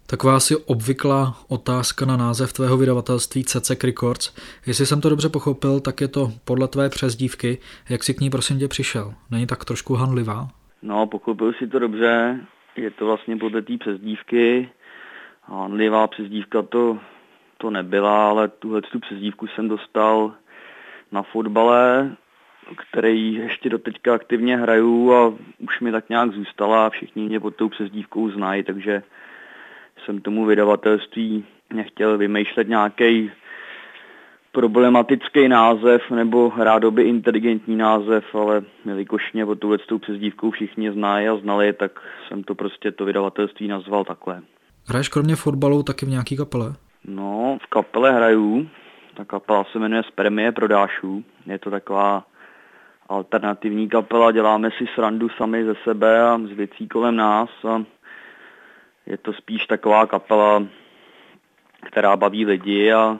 Taková asi obvyklá otázka na název tvého vydavatelství CCK Records. Jestli jsem to dobře pochopil, tak je to podle tvé přezdívky. Jak jsi k ní prosím tě přišel? Není tak trošku hanlivá? No, pochopil si to dobře. Je to vlastně podle té přezdívky. Hanlivá přezdívka to nebyla, ale tu přezdívku jsem dostal na fotbale, který ještě doteďka aktivně hraju a už mi tak nějak zůstala a všichni mě pod tou přezdívkou znají, takže jsem tomu vydavatelství nechtěl vymýšlet nějaký problematický název nebo rádoby inteligentní název, ale jelikož mě pod touhletou přezdívkou všichni znají a znali, tak jsem to prostě to vydavatelství nazval takhle. Hraješ kromě fotbalu taky v nějaký kapele? No, v kapele hraju. Ta kapela se jmenuje Spermie Prodášů. Je to taková alternativní kapela, děláme si srandu sami ze sebe a z věcí kolem nás a je to spíš taková kapela, která baví lidi a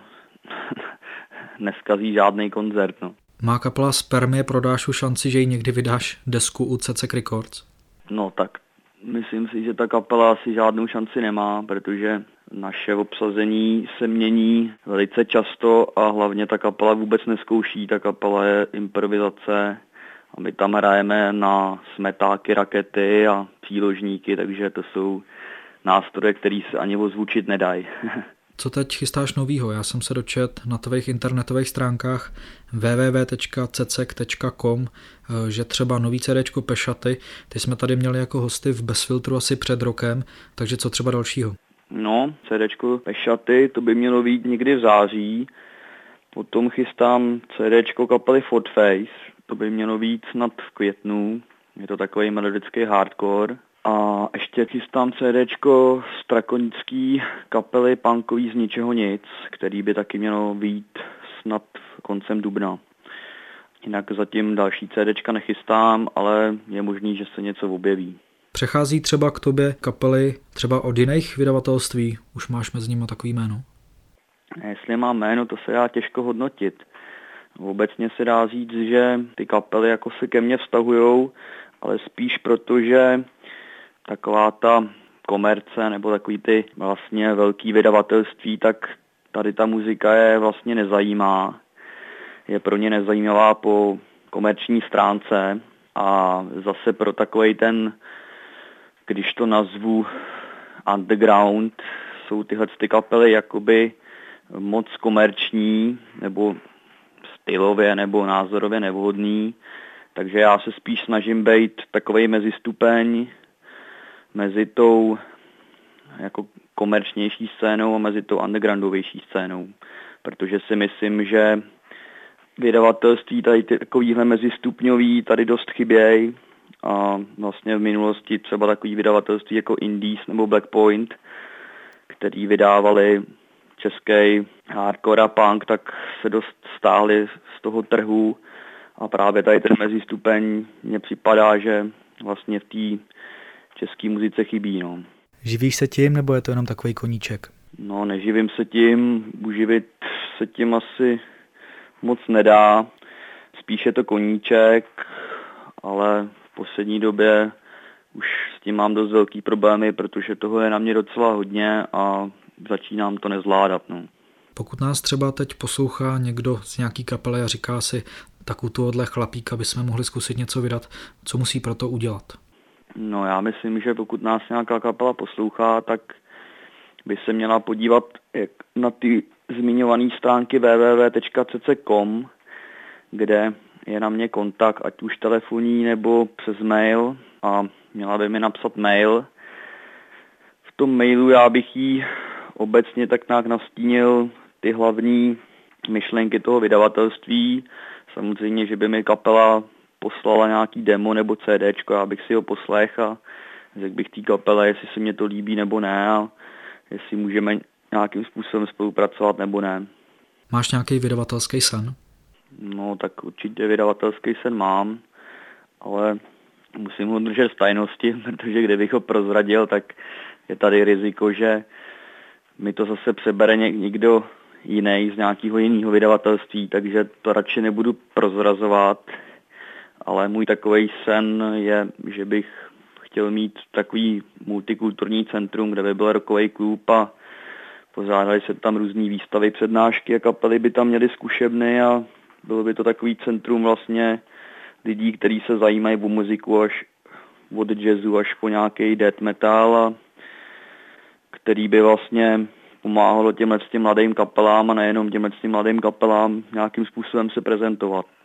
neskazí žádný koncert. No. Má kapela Spermie Prodášů šanci, že ji někdy vydáš desku u CCK Records? No tak myslím si, že ta kapela asi žádnou šanci nemá, protože naše obsazení se mění velice často a hlavně ta kapela vůbec neskouší. Ta kapela je improvizace a my tam hrajeme na smetáky, rakety a příložníky, takže to jsou nástroje, které se ani ozvučit nedají. Co teď chystáš novýho? Já jsem se dočet na tvých internetových stránkách www.cck.com, že třeba nový CDčko Pešaty, ty jsme tady měli jako hosty v Bezfiltru asi před rokem, takže co třeba dalšího? No, CDčko Pešaty, to by mělo být někdy v září, potom chystám CDčko kapely Fodface, to by mělo být snad v květnu, je to takový melodický hardcore. A ještě chystám CDčko strakonický kapely punkový z ničeho nic, který by taky mělo být snad koncem dubna. Jinak zatím další CDčka nechystám, ale je možný, že se něco objeví. Přechází třeba k tobě kapely třeba od jiných vydavatelství? Už máš mezi nimi takový jméno? Jestli mám jméno, to se dá těžko hodnotit. Obecně se dá říct, že ty kapely jako se ke mně vztahujou, ale spíš protože taková ta komerce nebo takový ty vlastně velký vydavatelství, tak tady ta muzika je vlastně nezajímá. Je pro ně nezajímavá po komerční stránce a zase pro takovej ten, když to nazvu underground, jsou tyhle ty kapely jakoby moc komerční nebo stylově nebo názorově nevhodný, takže já se spíš snažím být takovej mezistupeň mezi tou jako komerčnější scénou a mezi tou undergroundovější scénou, protože si myslím, že vydavatelství tady takovýhle mezistupňový tady dost chybějí a vlastně v minulosti třeba takový vydavatelství jako Indies nebo Blackpoint, který vydávali český hardcore a punk, tak se dost stáhli z toho trhu a právě tady ten mezistupeň mně připadá, že vlastně v té české muzice chybí. No. Živíš se tím, nebo je to jenom takový koníček? No, neživím se tím, uživit se tím asi moc nedá. Spíš je to koníček, ale v poslední době už s tím mám dost velký problémy, protože toho je na mě docela hodně a začínám to nezvládat. No. Pokud nás třeba teď poslouchá někdo z nějaký kapely a říká si, tak u tohohle chlapíka bychom mohli zkusit něco vydat, co musí pro to udělat? No, já myslím, že pokud nás nějaká kapela poslouchá, tak by se měla podívat na ty zmiňované stránky www.cc.com, kde je na mě kontakt, ať už telefonní nebo přes mail, a měla by mi napsat mail. V tom mailu já bych jí obecně tak nějak nastínil ty hlavní myšlenky toho vydavatelství. Samozřejmě, že by mi kapela poslala nějaký demo nebo CDčko, já bych si ho poslechl a řekl bych té kapele, jestli se mě to líbí nebo ne a jestli můžeme nějakým způsobem spolupracovat nebo ne. Máš nějaký vydavatelský sen? No tak určitě vydavatelský sen mám, ale musím ho držet v tajnosti, protože kdybych ho prozradil, tak je tady riziko, že mi to zase přebere někdo jiný z nějakého jiného vydavatelství, takže to radši nebudu prozrazovat, ale můj takovej sen je, že bych chtěl mít takový multikulturní centrum, kde by byl rockový klub a pořádali se tam různý výstavy, přednášky a kapely by tam měly zkušebny a bylo by to takový centrum vlastně lidí, kteří se zajímají o muziku až od jazzu až po nějaký death metal a který by vlastně pomáhalo těm mladým kapelám a nejenom těm mladým kapelám nějakým způsobem se prezentovat.